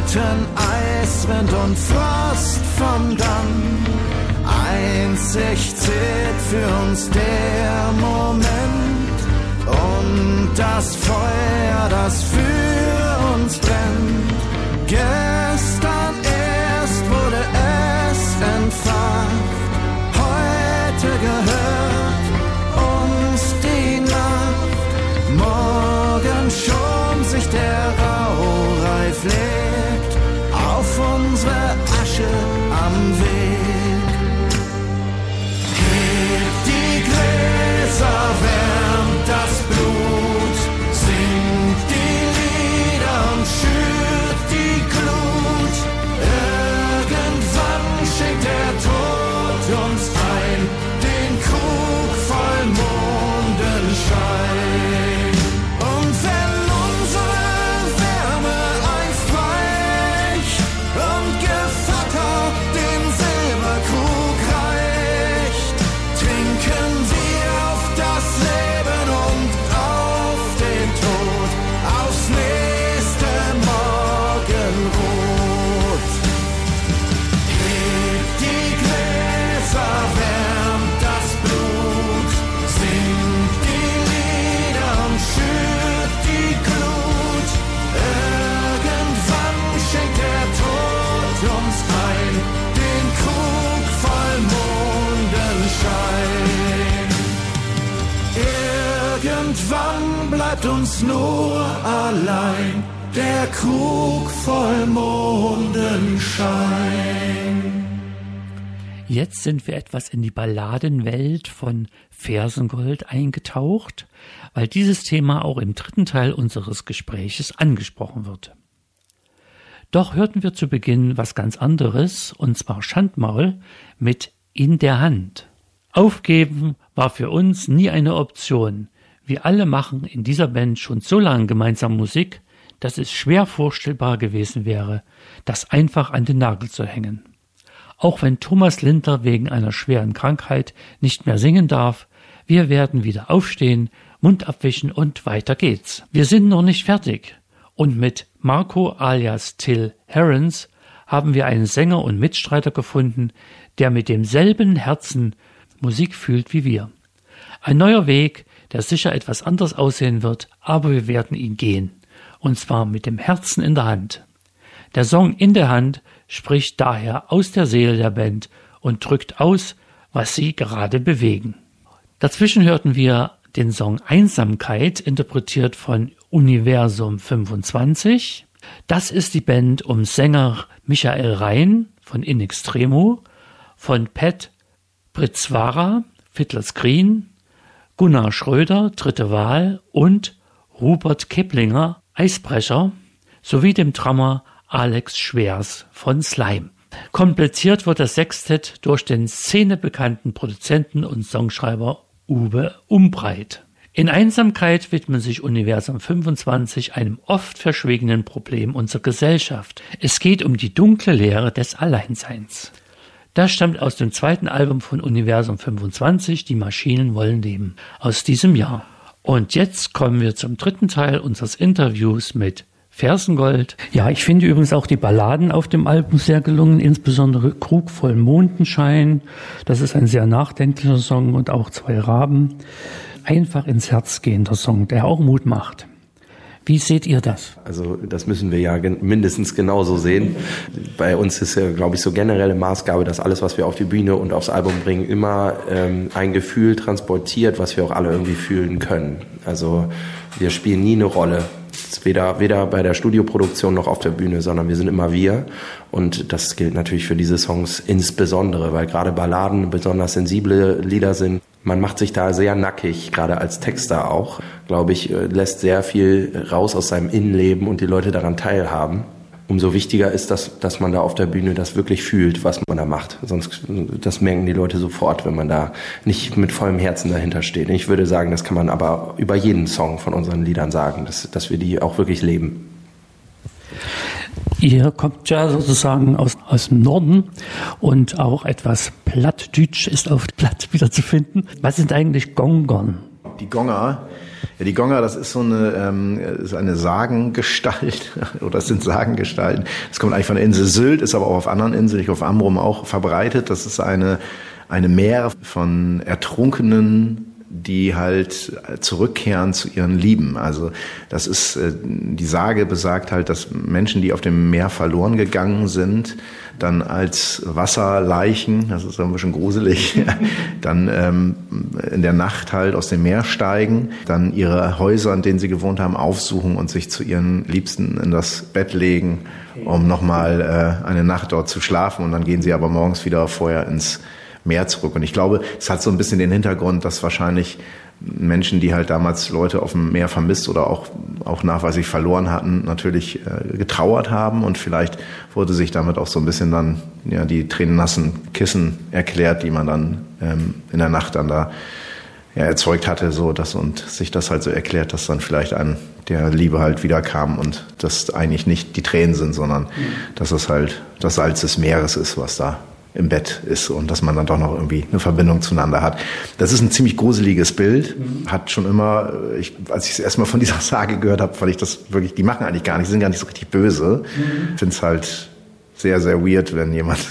Schatten, Eiswind und Frost vom Damm. Einzig zählt für uns der Moment und das Feuer, das für uns brennt. Gestern erst wurde es entfacht, heute gehört uns die Nacht. Morgen schon sich der Raureif legt auf unsere Asche am Weg. Hebt die Gläser, wärmt das Blut, singt die Lieder und schürt die Glut. Irgendwann schenkt der Tod uns ein, den Krug voll Mondenschein. Und wenn unsere Wärme einst weich und gevatter den Silberkrug reicht, trinken wir auf das Leben und auf den Tod, aufs nächste Morgenrot. Hebt die Gläser, wärmt das Blut, singt die Lieder und schürt die Glut. Irgendwann schenkt der Tod uns ein, den Krug voll Mondenschein. Irgendwann bleibt uns nur allein der Krug voll Mondenschein. Jetzt sind wir etwas in die Balladenwelt von Fersengold eingetaucht, weil dieses Thema auch im dritten Teil unseres Gespräches angesprochen wird. Doch hörten wir zu Beginn was ganz anderes, und zwar Schandmaul mit In der Hand. Aufgeben war für uns nie eine Option. Wir alle machen in dieser Band schon so lange gemeinsam Musik, dass es schwer vorstellbar gewesen wäre, das einfach an den Nagel zu hängen. Auch wenn Thomas Lindner wegen einer schweren Krankheit nicht mehr singen darf, wir werden wieder aufstehen, Mund abwischen und weiter geht's. Wir sind noch nicht fertig. Und mit Marco alias Till Herrens haben wir einen Sänger und Mitstreiter gefunden, der mit demselben Herzen Musik fühlt wie wir. Ein neuer Weg, der sicher etwas anders aussehen wird, aber wir werden ihn gehen. Und zwar mit dem Herzen in der Hand. Der Song In der Hand spricht daher aus der Seele der Band und drückt aus, was sie gerade bewegen. Dazwischen hörten wir den Song Einsamkeit, interpretiert von Universum fünfundzwanzig. Das ist die Band um Sänger Michael Rhein von In Extremo, von Pat Pritzwara, Fiddler's Green, Gunnar Schröder, Dritte Wahl und Rupert Keplinger, Eisbrecher, sowie dem Drummer Alex Schwers von Slime. Komplettiert wird das Sextett durch den szenebekannten Produzenten und Songschreiber Uwe Umbreit. In Einsamkeit widmen sich Universum fünfundzwanzig einem oft verschwiegenen Problem unserer Gesellschaft. Es geht um die dunkle Leere des Alleinseins. Das stammt aus dem zweiten Album von Universum fünfundzwanzig, Die Maschinen wollen leben, aus diesem Jahr. Und jetzt kommen wir zum dritten Teil unseres Interviews mit Fersengold. Ja, ich finde übrigens auch die Balladen auf dem Album sehr gelungen, insbesondere Krug voll Mondenschein. Das ist ein sehr nachdenklicher Song, und auch Zwei Raben. Einfach ins Herz gehender Song, der auch Mut macht. Wie seht ihr das? Also das müssen wir ja mindestens genauso sehen. Bei uns ist ja, glaube ich, so generelle Maßgabe, dass alles, was wir auf die Bühne und aufs Album bringen, immer ähm, ein Gefühl transportiert, was wir auch alle irgendwie fühlen können. Also wir spielen nie eine Rolle. Weder, weder bei der Studioproduktion noch auf der Bühne, sondern wir sind immer wir. Und das gilt natürlich für diese Songs insbesondere, weil gerade Balladen besonders sensible Lieder sind. Man macht sich da sehr nackig, gerade als Texter auch, glaube ich, lässt sehr viel raus aus seinem Innenleben und die Leute daran teilhaben. Umso wichtiger ist, dass, dass man da auf der Bühne das wirklich fühlt, was man da macht. Sonst, das merken die Leute sofort, wenn man da nicht mit vollem Herzen dahinter steht. Ich würde sagen, das kann man aber über jeden Song von unseren Liedern sagen, dass, dass wir die auch wirklich leben. Ihr kommt ja sozusagen aus, aus dem Norden und auch etwas Plattdütsch ist auf Platt wiederzufinden. Was sind eigentlich Gongern? Die Gonger, Ja, die Gonga, das ist so eine, ähm, ist eine Sagengestalt, oder es sind Sagengestalten. Das kommt eigentlich von der Insel Sylt, ist aber auch auf anderen Inseln, ich auf Amrum auch verbreitet. Das ist eine, eine Meer von Ertrunkenen, die halt zurückkehren zu ihren Lieben. Also das ist, die Sage besagt halt, dass Menschen, die auf dem Meer verloren gegangen sind, dann als Wasserleichen, das ist ein bisschen gruselig, dann ähm, in der Nacht halt aus dem Meer steigen, dann ihre Häuser, in denen sie gewohnt haben, aufsuchen und sich zu ihren Liebsten in das Bett legen, um nochmal äh, eine Nacht dort zu schlafen. Und dann gehen sie aber morgens wieder vorher ins Meer zurück. Und ich glaube, es hat so ein bisschen den Hintergrund, dass wahrscheinlich Menschen, die halt damals Leute auf dem Meer vermisst oder auch, auch nachweislich verloren hatten, natürlich äh, getrauert haben, und vielleicht wurde sich damit auch so ein bisschen dann ja die tränennassen Kissen erklärt, die man dann ähm, in der Nacht dann da ja, erzeugt hatte, so dass und sich das halt so erklärt, dass dann vielleicht ein der Liebe halt wiederkam und das eigentlich nicht die Tränen sind, sondern mhm. dass es halt das Salz des Meeres ist, was da im Bett ist, und dass man dann doch noch irgendwie eine Verbindung zueinander hat. Das ist ein ziemlich gruseliges Bild. Mhm. Hat schon immer, ich, als ich es erstmal von dieser Sage gehört habe, fand ich das wirklich, die machen eigentlich gar nicht, sind gar nicht so richtig böse. Mhm. Ich finde es halt sehr, sehr weird, wenn jemand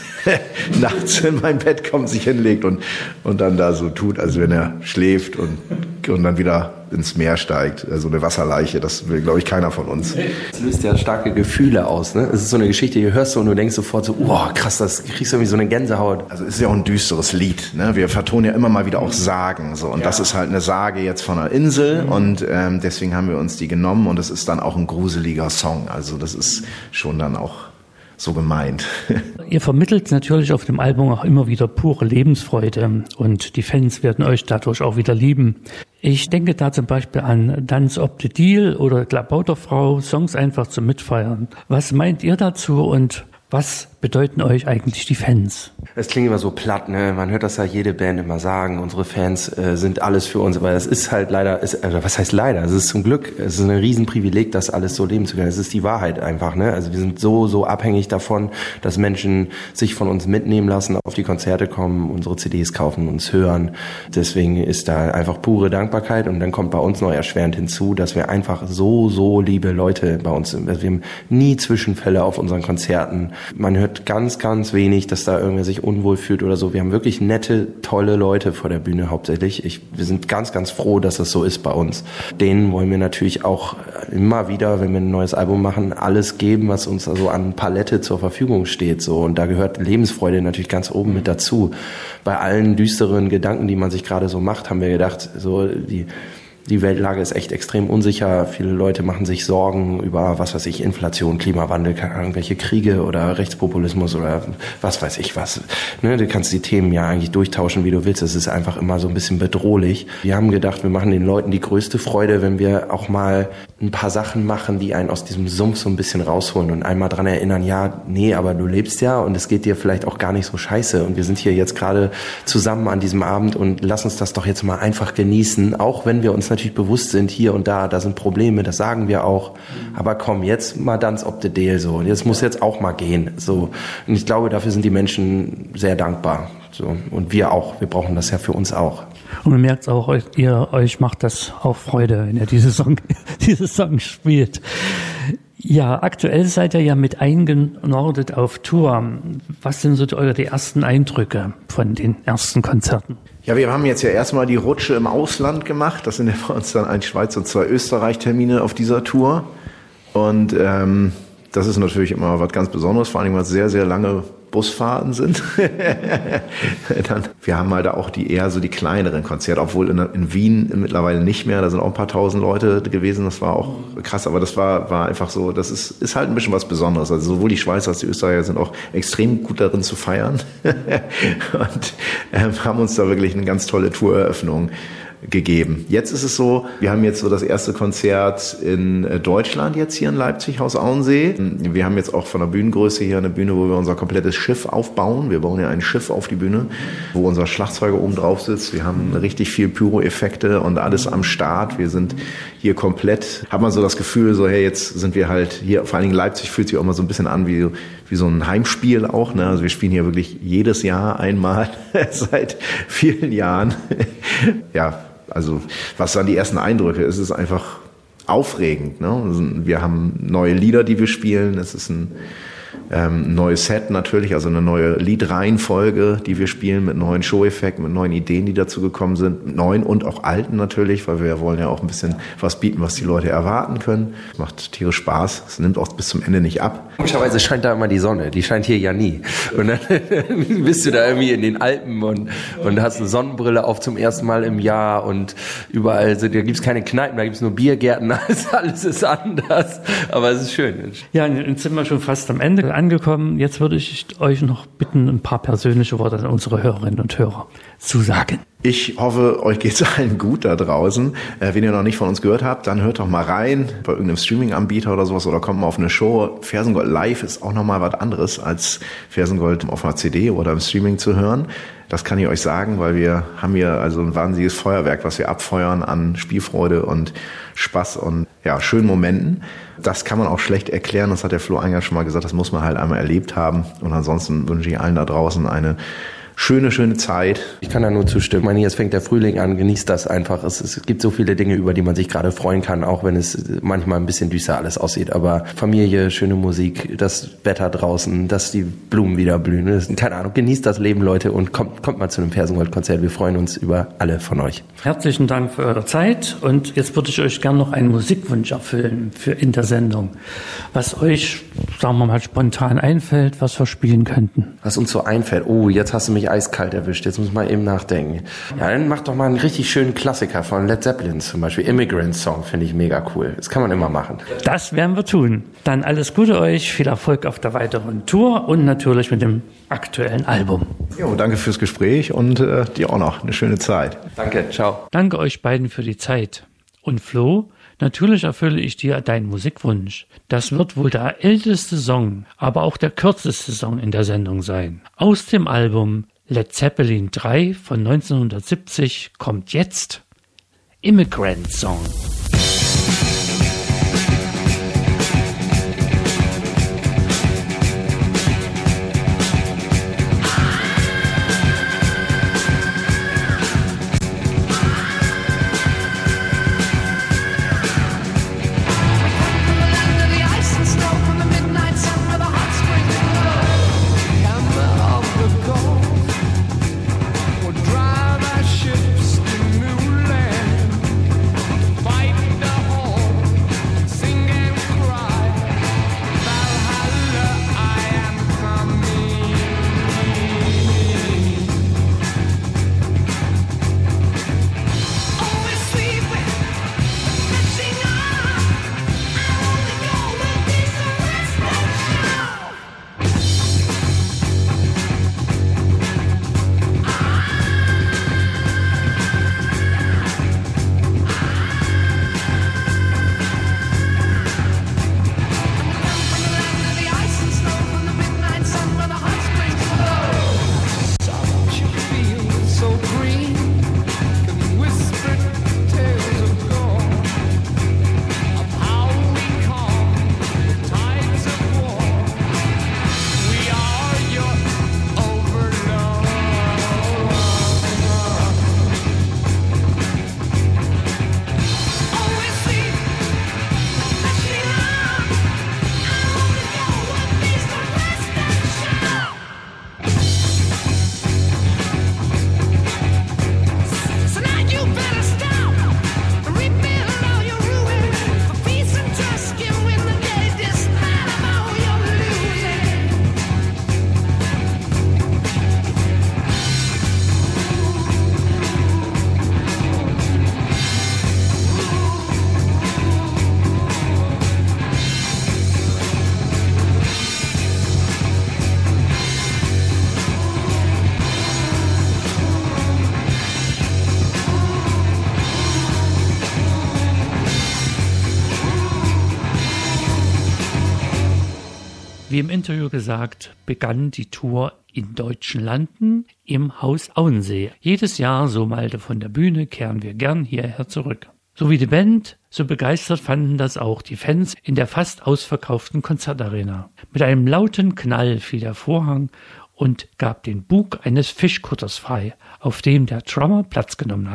nachts in mein Bett kommt, sich hinlegt und, und dann da so tut, als wenn er schläft und, und dann wieder ins Meer steigt. So also eine Wasserleiche, das will, glaube ich, keiner von uns. Das löst ja starke Gefühle aus. Ne? Es ist so eine Geschichte, die hörst du und du denkst sofort so, oh krass, das kriegst du irgendwie so eine Gänsehaut. Also es ist ja auch ein düsteres Lied. Ne? Wir vertonen ja immer mal wieder auch Sagen. So. Und ja. das ist halt eine Sage jetzt von einer Insel, mhm. und ähm, deswegen haben wir uns die genommen, und es ist dann auch ein gruseliger Song. Also das ist schon dann auch so gemeint. Ihr vermittelt natürlich auf dem Album auch immer wieder pure Lebensfreude, und die Fans werden euch dadurch auch wieder lieben. Ich denke da zum Beispiel an Dance Ob the Deal oder Klabauterfrau, Songs einfach zum Mitfeiern. Was meint ihr dazu, und was bedeuten euch eigentlich die Fans? Es klingt immer so platt, ne? Man hört das ja jede Band immer sagen, unsere Fans äh, sind alles für uns, aber das ist halt leider, ist, also was heißt leider? Es ist zum Glück, es ist ein Riesenprivileg, das alles so leben zu können. Es ist die Wahrheit einfach, ne? Also wir sind so, so abhängig davon, dass Menschen sich von uns mitnehmen lassen, auf die Konzerte kommen, unsere C Ds kaufen, uns hören. Deswegen ist da einfach pure Dankbarkeit, und dann kommt bei uns noch erschwerend hinzu, dass wir einfach so, so liebe Leute bei uns sind. Also wir haben nie Zwischenfälle auf unseren Konzerten. Man hört ganz, ganz wenig, dass da irgendwer sich unwohl fühlt oder so. Wir haben wirklich nette, tolle Leute vor der Bühne hauptsächlich. Ich, wir sind ganz, ganz froh, dass das so ist bei uns. Denen wollen wir natürlich auch immer wieder, wenn wir ein neues Album machen, alles geben, was uns also an Palette zur Verfügung steht. So. Und da gehört Lebensfreude natürlich ganz oben mit dazu. Bei allen düsteren Gedanken, die man sich gerade so macht, haben wir gedacht, so die Die Weltlage ist echt extrem unsicher. Viele Leute machen sich Sorgen über, was weiß ich, Inflation, Klimawandel, irgendwelche Kriege oder Rechtspopulismus oder was weiß ich was. Ne, du kannst die Themen ja eigentlich durchtauschen, wie du willst. Es ist einfach immer so ein bisschen bedrohlich. Wir haben gedacht, wir machen den Leuten die größte Freude, wenn wir auch mal ein paar Sachen machen, die einen aus diesem Sumpf so ein bisschen rausholen und einmal dran erinnern, ja, nee, aber du lebst ja und es geht dir vielleicht auch gar nicht so scheiße. Und wir sind hier jetzt gerade zusammen an diesem Abend und lass uns das doch jetzt mal einfach genießen, auch wenn wir uns natürlich bewusst sind, hier und da, da sind Probleme, das sagen wir auch. Aber komm, jetzt mal Dance Ob the Deal, so. Jetzt muss jetzt auch mal gehen, so. Und ich glaube, dafür sind die Menschen sehr dankbar, so. Und wir auch. Wir brauchen das ja für uns auch. Und man merkt auch, ihr, euch macht das auch Freude, wenn ihr diese Song, diese Song spielt. Ja, aktuell seid ihr ja mit eingenordet auf Tour. Was sind so eure die ersten Eindrücke von den ersten Konzerten? Ja, wir haben jetzt ja erstmal die Rutsche im Ausland gemacht. Das sind ja bei uns dann ein Schweiz- und zwei Österreich-Termine auf dieser Tour. Und ähm, das ist natürlich immer was ganz Besonderes, vor allem, weil es sehr, sehr lange Busfahrten sind. Dann, wir haben halt auch die eher so die kleineren Konzerte, obwohl in, in Wien mittlerweile nicht mehr, da sind auch ein paar tausend Leute gewesen, das war auch krass, aber das war, war einfach so, das ist, ist halt ein bisschen was Besonderes. Also sowohl die Schweizer als die Österreicher sind auch extrem gut darin zu feiern und äh, haben uns da wirklich eine ganz tolle Toureröffnung gegeben. Jetzt ist es so, wir haben jetzt so das erste Konzert in Deutschland jetzt hier in Leipzig, Haus Auensee. Wir haben jetzt auch von der Bühnengröße hier eine Bühne, wo wir unser komplettes Schiff aufbauen. Wir bauen ja ein Schiff auf die Bühne, wo unser Schlagzeuger oben drauf sitzt. Wir haben richtig viel Pyro-Effekte und alles am Start. Wir sind hier komplett, hat man so das Gefühl, so hey, jetzt sind wir halt hier, vor allen Dingen Leipzig fühlt sich auch mal so ein bisschen an wie, wie so ein Heimspiel auch. Ne? Also wir spielen hier wirklich jedes Jahr einmal seit vielen Jahren. Ja, Also was dann die ersten Eindrücke, es ist einfach aufregend. Ne? Wir haben neue Lieder, die wir spielen. Es ist ein ähm, neues Set natürlich, also eine neue Liedreihenfolge, die wir spielen mit neuen Show-Effekten, mit neuen Ideen, die dazu gekommen sind, mit neuen und auch alten natürlich, weil wir wollen ja auch ein bisschen was bieten, was die Leute erwarten können. Es macht tierisch Spaß. Es nimmt auch bis zum Ende nicht ab. Komischerweise scheint da immer die Sonne. Die scheint hier ja nie. Und dann bist du da irgendwie in den Alpen und, und hast eine Sonnenbrille auf zum ersten Mal im Jahr und überall, also, da gibt's keine Kneipen, da gibt's nur Biergärten, alles ist anders. Aber es ist schön. Ja, jetzt sind wir schon fast am Ende angekommen. Jetzt würde ich euch noch bitten, ein paar persönliche Worte an unsere Hörerinnen und Hörer zu sagen. Ich hoffe, euch geht's allen gut da draußen. Äh, wenn ihr noch nicht von uns gehört habt, dann hört doch mal rein bei irgendeinem Streaming-Anbieter oder sowas oder kommt mal auf eine Show. Fersengold live ist auch nochmal was anderes als Fersengold auf einer C D oder im Streaming zu hören. Das kann ich euch sagen, weil wir haben hier also ein wahnsinniges Feuerwerk, was wir abfeuern an Spielfreude und Spaß und ja, schönen Momenten. Das kann man auch schlecht erklären. Das hat der Flo eingangs schon mal gesagt. Das muss man halt einmal erlebt haben. Und ansonsten wünsche ich allen da draußen eine schöne, schöne Zeit. Ich kann da nur zustimmen. Ich meine, jetzt fängt der Frühling an, genießt das einfach. Es, es gibt so viele Dinge, über die man sich gerade freuen kann, auch wenn es manchmal ein bisschen düster alles aussieht. Aber Familie, schöne Musik, das Wetter draußen, dass die Blumen wieder blühen. Das, keine Ahnung, genießt das Leben, Leute, und kommt, kommt mal zu einem Fersengold-Konzert. Wir freuen uns über alle von euch. Herzlichen Dank für eure Zeit und jetzt würde ich euch gerne noch einen Musikwunsch erfüllen für in der Sendung. Was euch, sagen wir mal, spontan einfällt, was wir spielen könnten. Was uns so einfällt. Oh, jetzt hast du mich eiskalt erwischt. Jetzt muss ich mal eben nachdenken. Ja, dann mach doch mal einen richtig schönen Klassiker von Led Zeppelin zum Beispiel. Immigrant Song finde ich mega cool. Das kann man immer machen. Das werden wir tun. Dann alles Gute euch, viel Erfolg auf der weiteren Tour und natürlich mit dem aktuellen Album. Jo, danke fürs Gespräch und äh, dir auch noch eine schöne Zeit. Danke, ciao. Danke euch beiden für die Zeit. Und Flo, natürlich erfülle ich dir deinen Musikwunsch. Das wird wohl der älteste Song, aber auch der kürzeste Song in der Sendung sein. Aus dem Album Led Zeppelin drei von neunzehnhundertsiebzig kommt jetzt Immigrant Song. Wie im Interview gesagt, begann die Tour in deutschen Landen im Haus Auensee. Jedes Jahr, so Malte von der Bühne, kehren wir gern hierher zurück. So wie die Band, so begeistert fanden das auch die Fans in der fast ausverkauften Konzertarena. Mit einem lauten Knall fiel der Vorhang und gab den Bug eines Fischkutters frei, auf dem der Drummer Platz genommen hatte.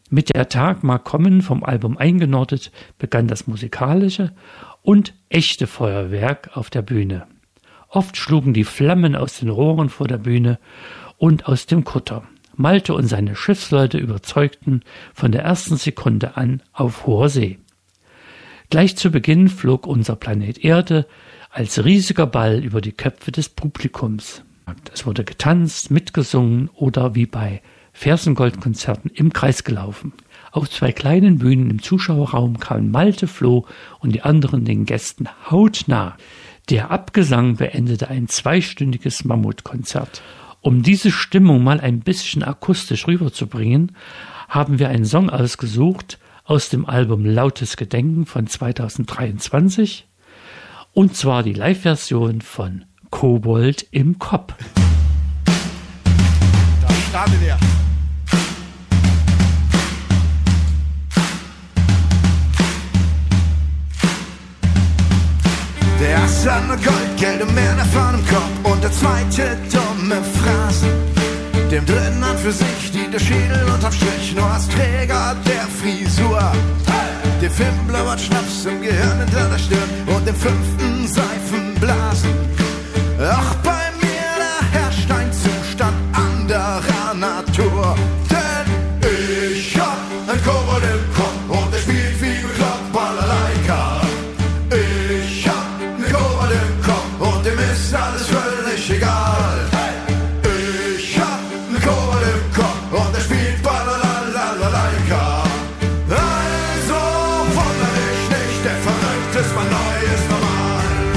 Mit Der Tag mag kommen, vom Album eingenordet, begann das musikalische und echte Feuerwerk auf der Bühne. Oft schlugen die Flammen aus den Rohren vor der Bühne und aus dem Kutter. Malte und seine Schiffsleute überzeugten von der ersten Sekunde an auf hoher See. Gleich zu Beginn flog unser Planet Erde als riesiger Ball über die Köpfe des Publikums. Es wurde getanzt, mitgesungen oder wie bei Fersengold-Konzerten im Kreis gelaufen. Auf zwei kleinen Bühnen im Zuschauerraum kamen Malte, Flo und die anderen den Gästen hautnah. Der Abgesang beendete ein zweistündiges Mammutkonzert. Um diese Stimmung mal ein bisschen akustisch rüberzubringen, haben wir einen Song ausgesucht aus dem Album Lautes Gedenken von zweitausenddreiundzwanzig, und zwar die Live-Version von Kobold im Kopf. Da startet er. Der erste hat nur Gold, Geld und mehr davon im Kopf. Und der zweite dumme Phrasen. Dem dritten hat für sich die der Schädel unterm Strich nur als Träger der Frisur. Hey! Dem vierten blubbert Schnaps im Gehirn hinter der Stirn. Und dem fünften Seifenblasen. Auch bei mir, da herrscht ein Zustand anderer Natur. Denn ich hab ein Kobold im Kopf und der spielt wie bekloppt Balalaika. Ich hab ein Kobold im Kopf und dem ist alles völlig egal. Ich hab ein Kobold im Kopf und der spielt Balalaika. Also wundere dich nicht, der verrückt ist, mein neues Normal.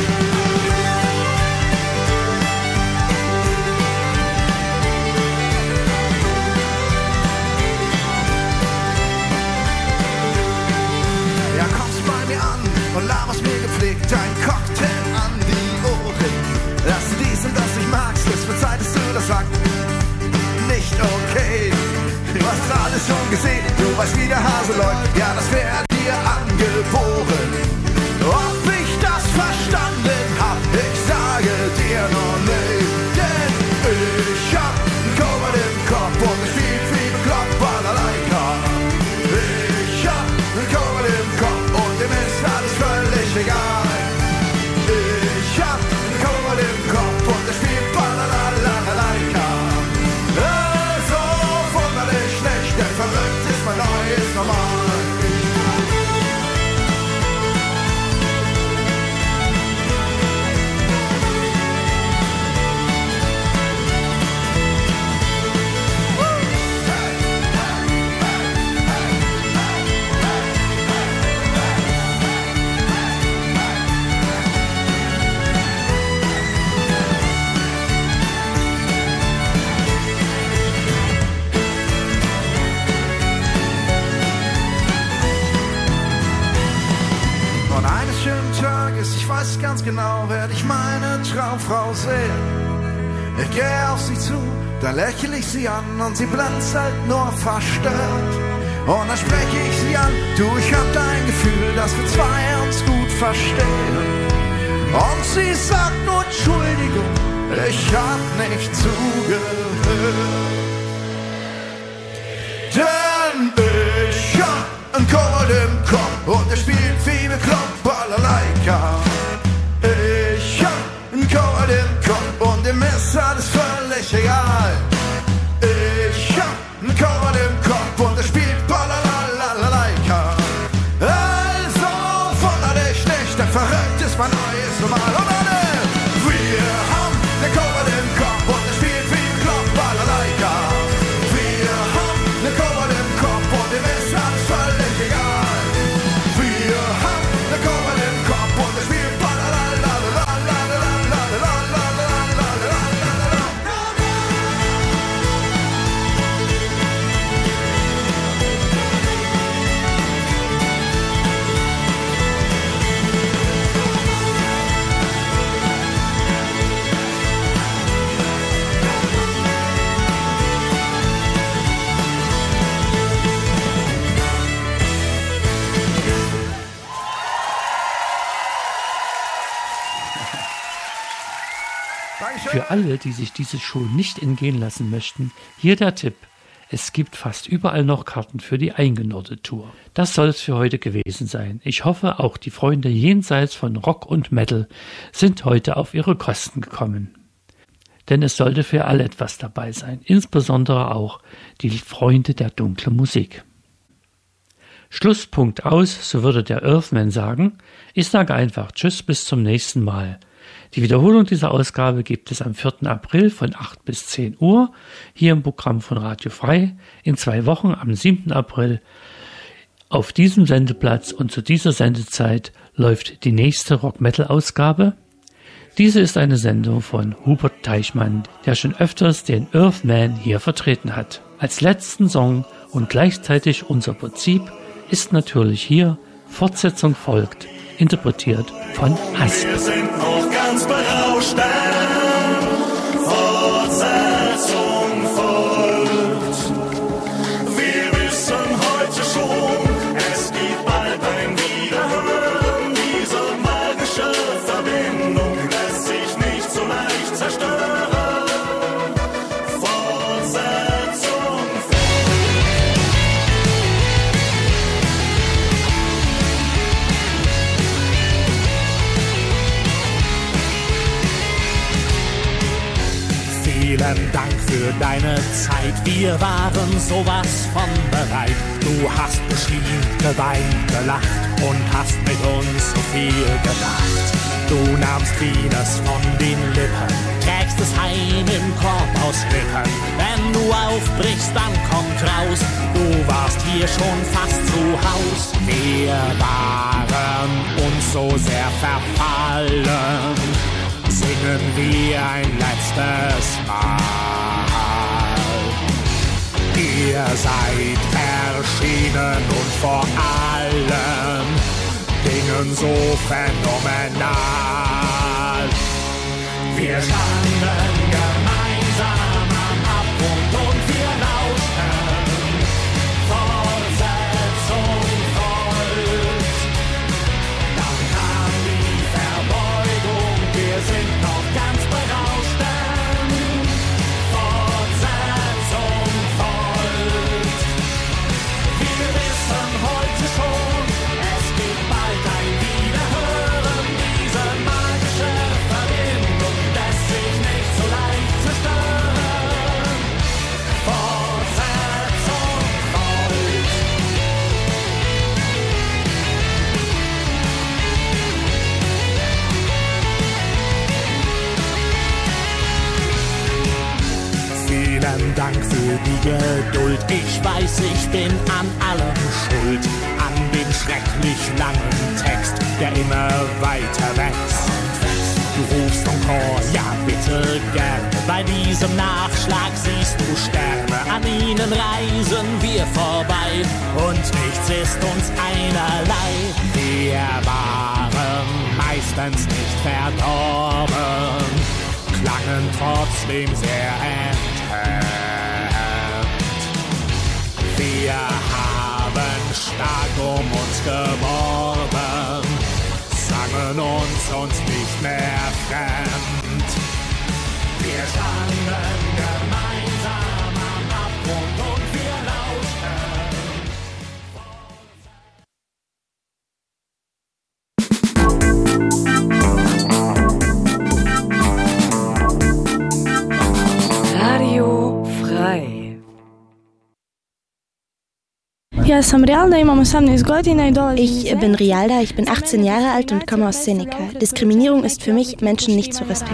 Und laberst mir gepflegt ein Cocktail an die Ohren. Dass du dies und das nicht magst, es wird Zeit, dass du das sagst. Nicht okay. Du hast alles schon gesehen, du weißt, wie der Hase läuft. Ja, das wäre dir angeboren. Ob ich das verstanden hab, ich sage dir noch nicht. Denn ich hab einen Kobold im Kopf und ich spiel wie bekloppt Balalaika. Ich hab einen Kobold im Kopf und dem ist alles völlig egal. Ich hab einen Kobold im Kopf und der spielt Balalaika. Also wunder dich nicht, der verrückt ist mein neues Normal. Ich weiß ganz genau, werde ich meine Traumfrau sehen. Ich gehe auf sie zu, dann lächle ich sie an und sie blinzelt nur verstört. Und dann spreche ich sie an, du, ich hab dein Gefühl, dass wir zwei uns gut verstehen. Und sie sagt nur Entschuldigung, ich hab nicht zugehört. Denn ich hab einen Kobold im Kopf und er spielt wie bekloppt Balalaika. Ich hab einen Kobold im Kopf und dem ist alles völlig egal. Ich hab einen Kobold im Kopf und er spielt Balalaika. Also wunder dich nicht, denn verrückt ist mein neues Normal. Und alle, wir haben den Kobold im Kopf und er spielt wie bekloppt Balalaika. Wir haben den Kobold im Kopf und dem ist alles völlig egal. Wir haben den Kobold im Kopf und er spielt Für alle, die sich diese Show nicht entgehen lassen möchten, hier der Tipp. Es gibt fast überall noch Karten für die Eingenorde-Tour. Das soll es für heute gewesen sein. Ich hoffe, auch die Freunde jenseits von Rock und Metal sind heute auf ihre Kosten gekommen. Denn es sollte für alle etwas dabei sein, insbesondere auch die Freunde der dunklen Musik. Schlusspunkt aus, so würde der Earthman sagen. Ich sage einfach Tschüss, bis zum nächsten Mal. Die Wiederholung dieser Ausgabe gibt es am vierten April von acht bis zehn Uhr hier im Programm von Radio Frei. In zwei Wochen am siebten April auf diesem Sendeplatz und zu dieser Sendezeit läuft die nächste Rock-Metal-Ausgabe. Diese ist eine Sendung von Hubert Teichmann, der schon öfters den Earthman hier vertreten hat. Als letzten Song und gleichzeitig unser Prinzip ist natürlich hier Fortsetzung folgt, interpretiert von Ast. Wir sind noch ganz berauscht, Fortsetzung folgt. Wir wissen heute schon, es gibt bald ein Wiederhören. Diese magische Verbindung lässt sich nicht so leicht zerstören. Fortsetzung Vielen Dank für deine Zeit, wir waren sowas von bereit. Du hast geschrien, geweint, gelacht und hast mit uns so viel gedacht. Du nahmst vieles von den Lippen, trägst es heim im Korb aus Rippen. Wenn du aufbrichst, dann kommt raus, du warst hier schon fast zu Haus. Wir waren uns so sehr verfallen, singen wir ein letztes Mal. Ihr seid erschienen und vor allem Dingen so phänomenal. Wir standen gemeinsam am Abgrund und wir lauschten. Fortsetzung folgt. Dann kam die Verbeugung, wir sind noch ganz berauscht. Fortsetzung folgt. Wir wissen heute schon, es gibt bald ein Wiederhören. Diese magische Verbindung lässt sich nicht so leicht zerstören. Fortsetzung folgt. Vielen Dank für die Geduld. Ich weiß, ich bin an allem schuld. An dem schrecklich langen Text, der immer weiter wächst. Du rufst encore, ja bitte gerne. Bei diesem Nachschlag siehst du Sterne. An ihnen reisen wir vorbei. Und nichts ist uns einerlei. Wir waren meistens nicht verdorben, klangen trotzdem sehr entfernt. Wir haben stark um uns geworben, sangen uns uns nicht mehr fremd. Wir standen gemeinsam am Abgrund und wir lauschten. Radio Frei. Ich bin Rialda, ich bin achtzehn Jahre alt und komme aus Seneca. Diskriminierung ist für mich, Menschen nicht zu respektieren.